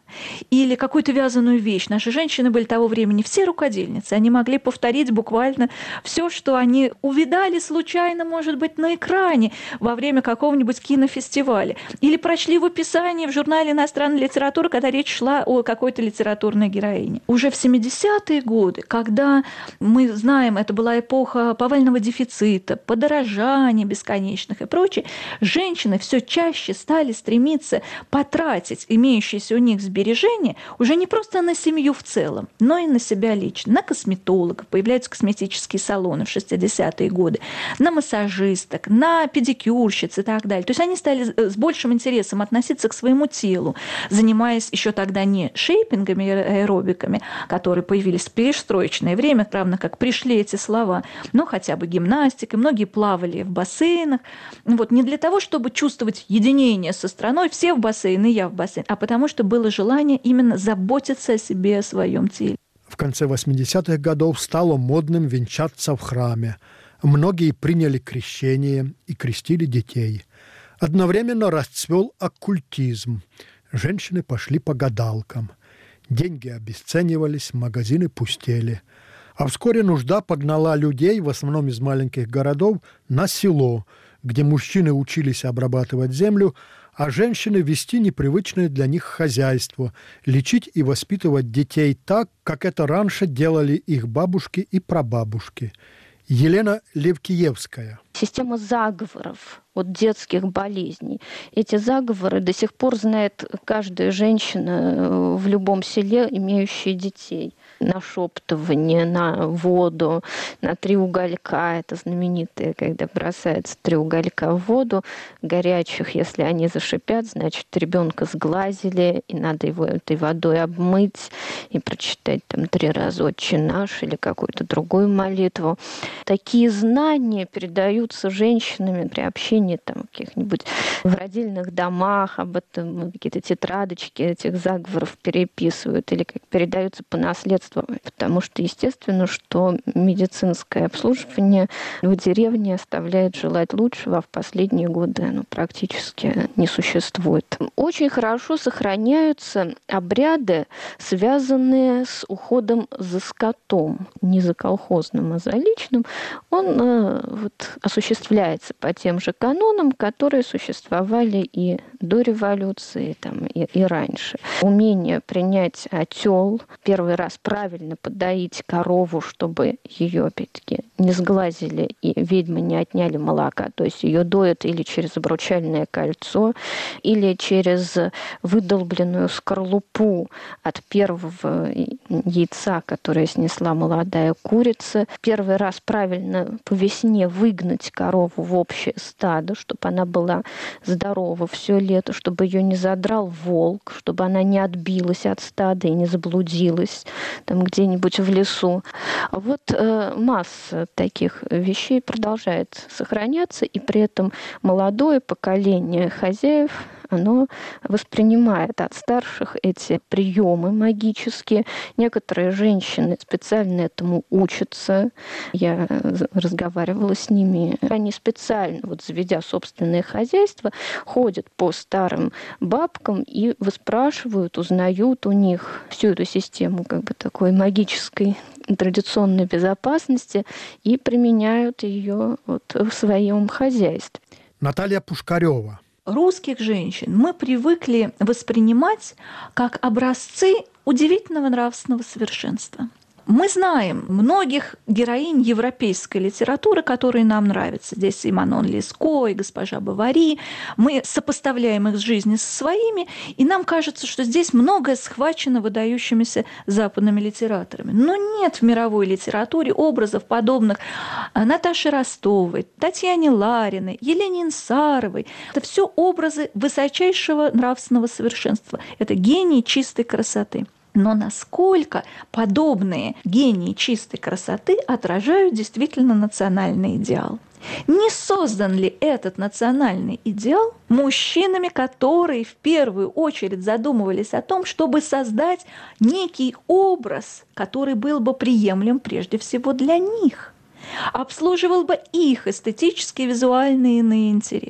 S3: или какую-то вязаную вещь. Наши женщины были того времени все рукодельницы. Они могли повторить буквально все, что они увидали случайно, может быть, на экране во время какого-нибудь кинофестиваля. Или прочли в описании в журнале иностранной литературы, когда речь шла о какой-то литературной героине. Уже в семидесятые годы, когда мы знаем, это была эпоха повального дефицита, подорожания бесконечных и прочее, женщины все чаще стали стремиться потратить имеющиеся у них сбережения уже не просто на семью в целом, но и на себя лично, на косметологов, появляются косметические салоны в шестидесятые годы, на массажисток, на педикюрщиц и так далее. То есть они стали с большим интересом относиться к своему телу, занимаясь еще тогда не шейпингами и аэробиками, которые появились в перестроечное время, равно как пришли эти слова, но хотя бы гимнастикой. Многие плавали в бассейнах. Вот, не для того, чтобы чувствовать единение со страной, все в бассейн и я в бассейн, а потому что было желание именно заботиться о себе, о своем теле.
S2: В конце восьмидесятых годов стало модным венчаться в храме. Многие приняли крещение и крестили детей. Одновременно расцвел оккультизм. Женщины пошли по гадалкам. Деньги обесценивались, магазины пустели. А вскоре нужда погнала людей, в основном из маленьких городов, на село, где мужчины учились обрабатывать землю, а женщины вести непривычное для них хозяйство, лечить и воспитывать детей так, как это раньше делали их бабушки и прабабушки. Елена Левкиевская.
S6: Система заговоров от детских болезней. Эти заговоры до сих пор знает каждая женщина в любом селе, имеющая детей. Нашептывание на воду, на три уголька. Это знаменитые, когда бросается три уголька в воду горячих. Если они зашипят, значит, ребенка сглазили, и надо его этой водой обмыть и прочитать там три раза «Отче наш» или какую-то другую молитву. Такие знания передаются женщинами при общении там, в каких-нибудь в родильных домах, об этом какие-то тетрадочки этих заговоров переписывают или как передаются по наследству. Потому что, естественно, что медицинское обслуживание в деревне оставляет желать лучшего, а в последние годы оно практически не существует. Очень хорошо сохраняются обряды, связанные с уходом за скотом. Не за колхозным, а за личным. Он э, вот, осуществляется по тем же канонам, которые существовали и до революции, там, и, и раньше. Умение принять отел, первый раз правильно подоить корову, чтобы ее, опять-таки, не сглазили и ведьмы не отняли молока. То есть ее доят или через обручальное кольцо, или через выдолбленную скорлупу от первого яйца, которое снесла молодая курица. Первый раз правильно по весне выгнать корову в общее стадо, чтобы она была здорова все лето, чтобы ее не задрал волк, чтобы она не отбилась от стада и не заблудилась там где-нибудь в лесу. Вот э, масса таких вещей продолжает сохраняться, и при этом молодое поколение хозяев, оно воспринимает от старших эти приемы магические. Некоторые женщины специально этому учатся. Я разговаривала с ними. Они специально, вот заведя собственное хозяйство, ходят по старым бабкам и выспрашивают, узнают у них всю эту систему как бы такой магической традиционной безопасности и применяют ее вот в своем хозяйстве.
S2: Наталья Пушкарева.
S3: Русских женщин мы привыкли воспринимать как образцы удивительного нравственного совершенства. Мы знаем многих героинь европейской литературы, которые нам нравятся. Здесь и Манон Леско, и госпожа Бовари. Мы сопоставляем их с жизнью со своими, и нам кажется, что здесь многое схвачено выдающимися западными литераторами. Но нет в мировой литературе образов, подобных Наташе Ростовой, Татьяне Лариной, Елене Инсаровой. Это все образы высочайшего нравственного совершенства. Это гении чистой красоты. Но насколько подобные гении чистой красоты отражают действительно национальный идеал? Не создан ли этот национальный идеал мужчинами, которые в первую очередь задумывались о том, чтобы создать некий образ, который был бы приемлем прежде всего для них, обслуживал бы их эстетические, визуальные и иные интересы?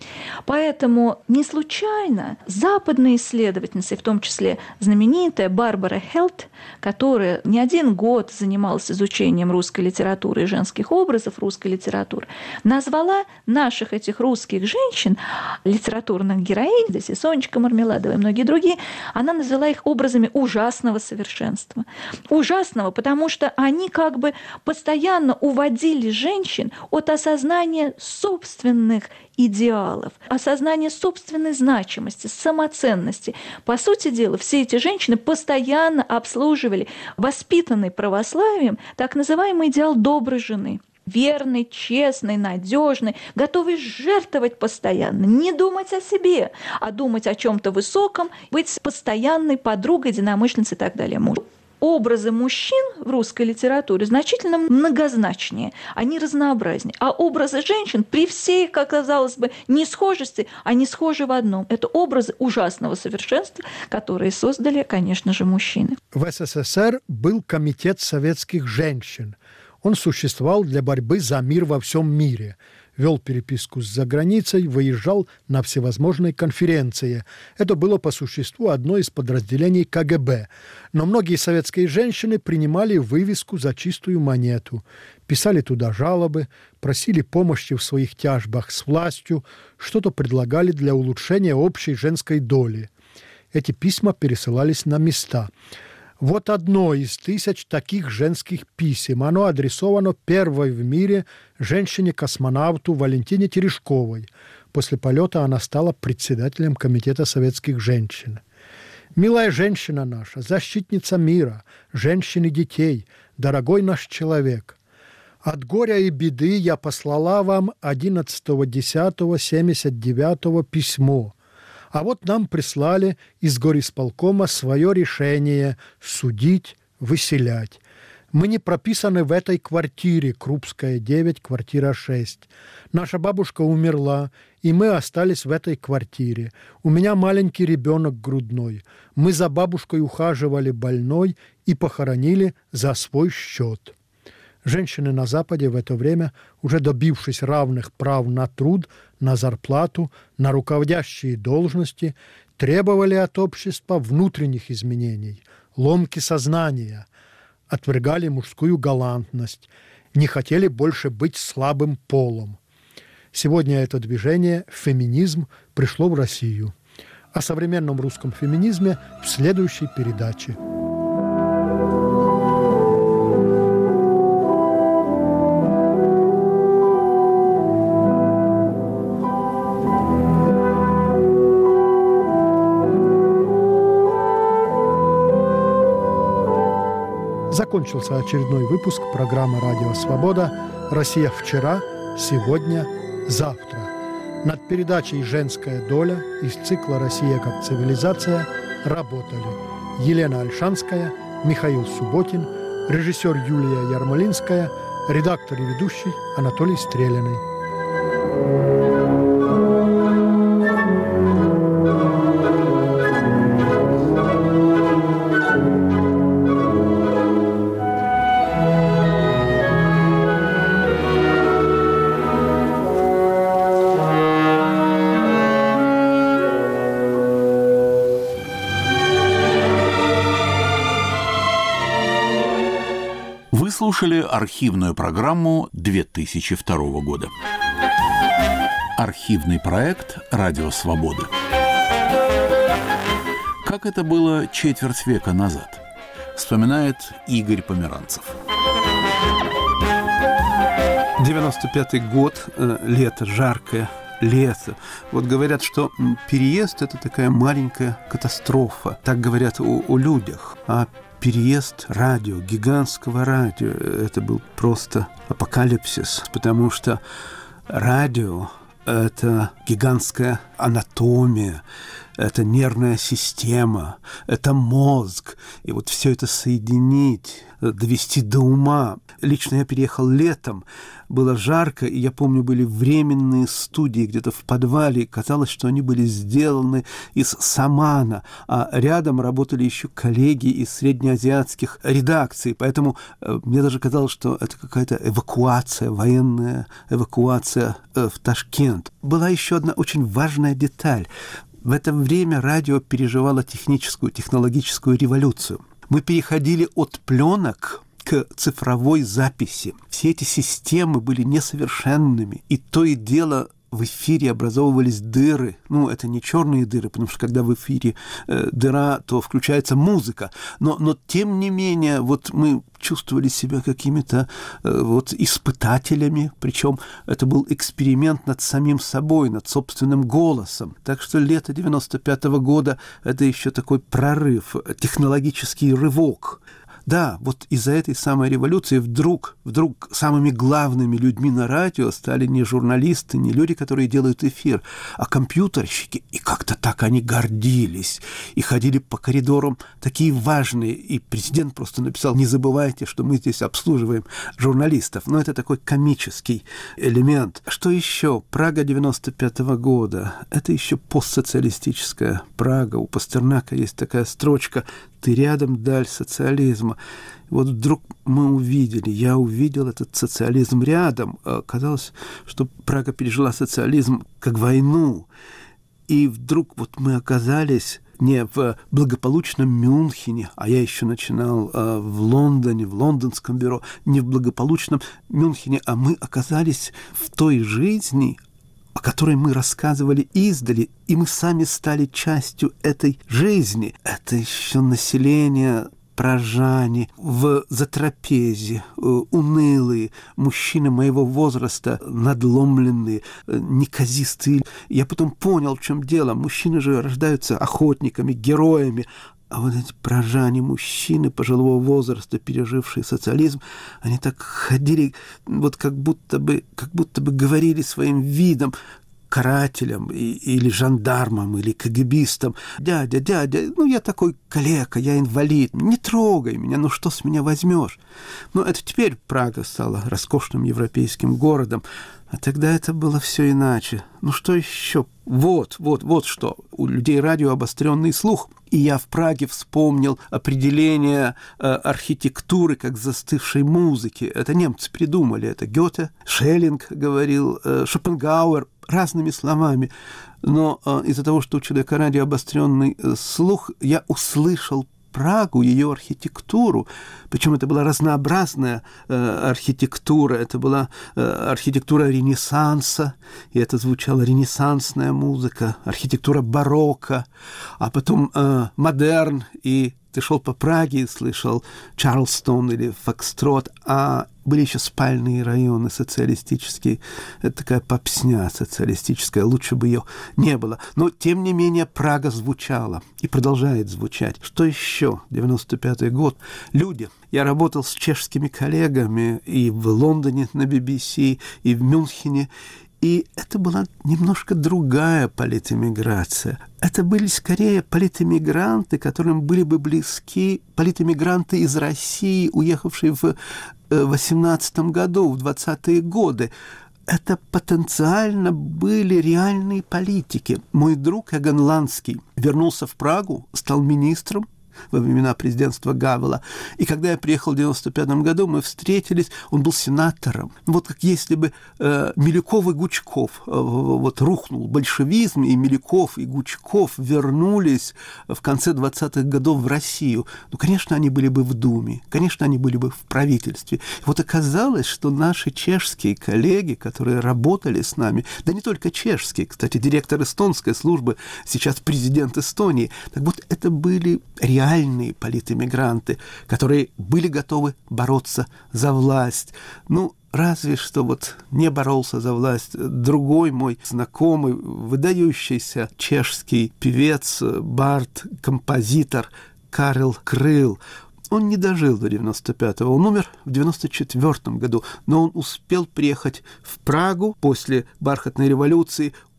S3: Поэтому не случайно западные исследовательницы, в том числе знаменитая Барбара Хелт, которая не один год занималась изучением русской литературы и женских образов русской литературы, назвала наших этих русских женщин, литературных героинь, здесь и Сонечка Мармеладова, и многие другие, она назвала их образами ужасного совершенства. Ужасного, потому что они как бы постоянно уводили женщин от осознания собственных идеалов, осознание собственной значимости, самоценности. По сути дела, все эти женщины постоянно обслуживали воспитанный православием так называемый идеал доброй жены. Верной, честной, надежной, готовой жертвовать постоянно, не думать о себе, а думать о чем-то высоком, быть постоянной подругой, единомышленницей и так далее. Образы мужчин в русской литературе значительно многозначнее, они разнообразнее. А образы женщин при всей, как казалось бы, несхожести, они схожи в одном. Это образы ужасного совершенства, которые создали, конечно же, мужчины.
S2: В СССР был комитет советских женщин. Он существовал для борьбы за мир во всем мире. Вел переписку с заграницей, выезжал на всевозможные конференции. Это было по существу одно из подразделений ка гэ бэ. Но многие советские женщины принимали вывеску за чистую монету, писали туда жалобы, просили помощи в своих тяжбах с властью, что-то предлагали для улучшения общей женской доли. Эти письма пересылались на места. Вот одно из тысяч таких женских писем. Оно адресовано первой в мире женщине-космонавту Валентине Терешковой. После полета она стала председателем Комитета советских женщин. «Милая женщина наша, защитница мира, женщин и детей, дорогой наш человек, от горя и беды я послала вам одиннадцатого десятого семьдесят девятого письмо. А вот нам прислали из горисполкома свое решение судить, выселять. Мы не прописаны в этой квартире, Крупская, девять, квартира шесть. Наша бабушка умерла, и мы остались в этой квартире. У меня маленький ребенок грудной. Мы за бабушкой ухаживали больной и похоронили за свой счет». Женщины на Западе в это время, уже добившись равных прав на труд, на зарплату, на руководящие должности, требовали от общества внутренних изменений, ломки сознания, отвергали мужскую галантность, не хотели больше быть слабым полом. Сегодня это движение «Феминизм» пришло в Россию. О современном русском феминизме в следующей передаче. Закончился очередной выпуск программы «Радио Свобода. Россия вчера, сегодня, завтра». Над передачей «Женская доля» из цикла «Россия как цивилизация» работали Елена Ольшанская, Михаил Субботин, режиссер Юлия Ярмолинская, редактор и ведущий Анатолий Стрелиный.
S1: Слушали архивную программу две тысячи второго года. Архивный проект «Радио Свобода». Как это было четверть века назад, вспоминает Игорь Померанцев.
S19: девяносто пятый год, лето, жаркое лето. Вот говорят, что переезд – это такая маленькая катастрофа. Так говорят о, о людях. А переезд радио, гигантского радио, это был просто апокалипсис, потому что радио – это гигантская анатомия, это нервная система, это мозг. И вот все это соединить, довести до ума. Лично я переехал летом, было жарко, и я помню, были временные студии где-то в подвале, и казалось, что они были сделаны из самана, а рядом работали еще коллеги из среднеазиатских редакций, поэтому э, мне даже казалось, что это какая-то эвакуация, военная эвакуация э, в Ташкент. Была еще одна очень важная деталь. В это время радио переживало техническую, технологическую революцию. Мы переходили от пленок к цифровой записи. Все эти системы были несовершенными, и то и дело в эфире образовывались дыры. Ну, это не черные дыры, потому что когда в эфире э, дыра, то включается музыка. Но, но тем не менее, вот мы чувствовали себя какими-то э, вот испытателями, причем это был эксперимент над самим собой, над собственным голосом. Так что лето девяносто пятого года – это еще такой прорыв, технологический рывок. Да, вот из-за этой самой революции вдруг, вдруг самыми главными людьми на радио стали не журналисты, не люди, которые делают эфир, а компьютерщики. И как-то так они гордились. И ходили по коридорам такие важные. И президент просто написал: не забывайте, что мы здесь обслуживаем журналистов. Но это такой комический элемент. Что еще? Прага девяносто пятого года. Это еще постсоциалистическая Прага. У Пастернака есть такая строчка: «Ты рядом, даль социализма». Вот вдруг мы увидели, я увидел этот социализм рядом. Казалось, что Прага пережила социализм как войну. И вдруг вот мы оказались не в благополучном Мюнхене, а я еще начинал э, в Лондоне, в лондонском бюро, не в благополучном Мюнхене, а мы оказались в той жизни, о которой мы рассказывали издали, и мы сами стали частью этой жизни. Это еще население пражане, в затрапезе, унылые, мужчины моего возраста, надломленные, неказистые. Я потом понял, в чем дело. Мужчины же рождаются охотниками, героями, а вот эти пражане, мужчины пожилого возраста, пережившие социализм, они так ходили, вот как будто бы, как будто бы говорили своим видом карателям и, или жандармам, или кагибистам: «Дядя, дядя, ну я такой калека, я инвалид, не трогай меня, ну что с меня возьмешь?» Ну это теперь Прага стала роскошным европейским городом, а тогда это было все иначе. Ну что еще? Вот, вот, вот что. У людей радио обостренный слух. И я в Праге вспомнил определение э, архитектуры как застывшей музыки. Это немцы придумали. Это Гёте, Шеллинг говорил, э, Шопенгауэр, разными словами. Но э, из-за того, что у человека радио обостренный э, слух, я услышал Прагу, ее архитектуру. Причем это была разнообразная э, архитектура. Это была э, архитектура Ренессанса, и это звучала ренессансная музыка, архитектура барокко, а потом э, модерн, и ты шел по Праге и слышал Чарльстон или Фокстрот, а были еще спальные районы социалистические. Это такая попсня социалистическая, лучше бы ее не было. Но, тем не менее, Прага звучала и продолжает звучать. Что еще? девяносто пятый год. Люди. Я работал с чешскими коллегами и в Лондоне на би би си, и в Мюнхене. И это была немножко другая политэмиграция. Это были скорее политэмигранты, которым были бы близки политэмигранты из России, уехавшие в восемнадцатом году, в двадцатые годы. Это потенциально были реальные политики. Мой друг Эгон Ланский вернулся в Прагу, стал министром во времена президентства Гавела. И когда я приехал в девяносто пятом году, мы встретились, он был сенатором. Вот как если бы э, Милюков и Гучков, э, вот рухнул большевизм, и Милюков и Гучков вернулись в конце двадцатых годов в Россию. Ну, конечно, они были бы в Думе, конечно, они были бы в правительстве. И вот оказалось, что наши чешские коллеги, которые работали с нами, да не только чешские, кстати, директор эстонской службы, сейчас президент Эстонии, так вот это были реальные реальные политэмигранты, которые были готовы бороться за власть. Ну, разве что вот не боролся за власть другой мой знакомый, выдающийся чешский певец, бард, композитор Карел Крыл. Он не дожил до девяносто пятого, он умер в девяносто четвёртом году, но он успел приехать в Прагу после бархатной революции,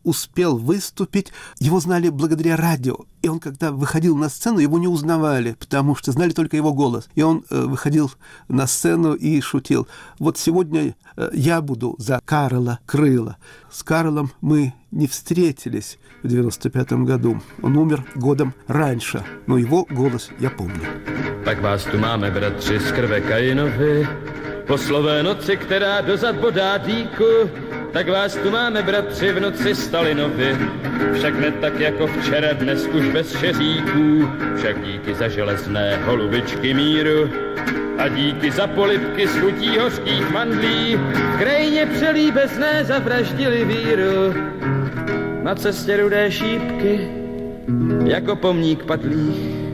S19: успел выступить, его знали благодаря радио. И он, когда выходил на сцену, его не узнавали, потому что знали только его голос. И он э, выходил на сцену и шутил. Вот сегодня э, я буду за Карла Крыла. С Карлом мы не встретились в девяносто пятом году. Он умер годом раньше, но его голос я помню.
S20: Tak vás tu máme, bratři, z krve Kainovi, po slové noci, která dozad bodá dýku, tak vás tu máme, bratři, v noci Stalinovi. Však ne tak jako včera, dnes už bez šeříků, však díky za železné holubičky míru a díky za polibky z chutí hořkých mandlí, v krajině přelíbezné zavraždili víru. Na cestě rudé šípky, jako pomník padlých,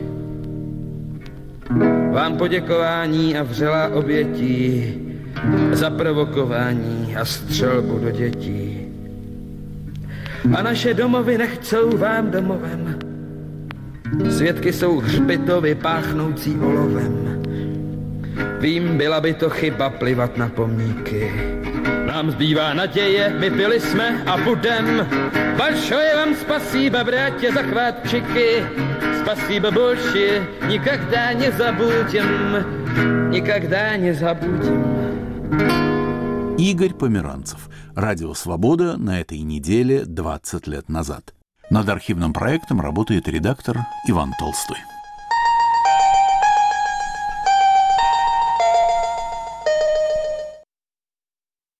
S20: vám poděkování a vřelá obětí za provokování a střelbu do dětí. A naše domovy nechcou vám domovem. Svědky jsou hřbitovy páchnoucí olovem. Vím, byla by to chyba plivat na pomníky. Nám zbývá naděje, my byli jsme a budem. Большое vám спасибо, bratě, za chvátčiky. Спасибо больше, никогда не забудем, никогда не забудем.
S1: Игорь Померанцев. Радио «Свобода» на этой неделе двадцать лет назад. Над архивным проектом работает редактор Иван Толстой.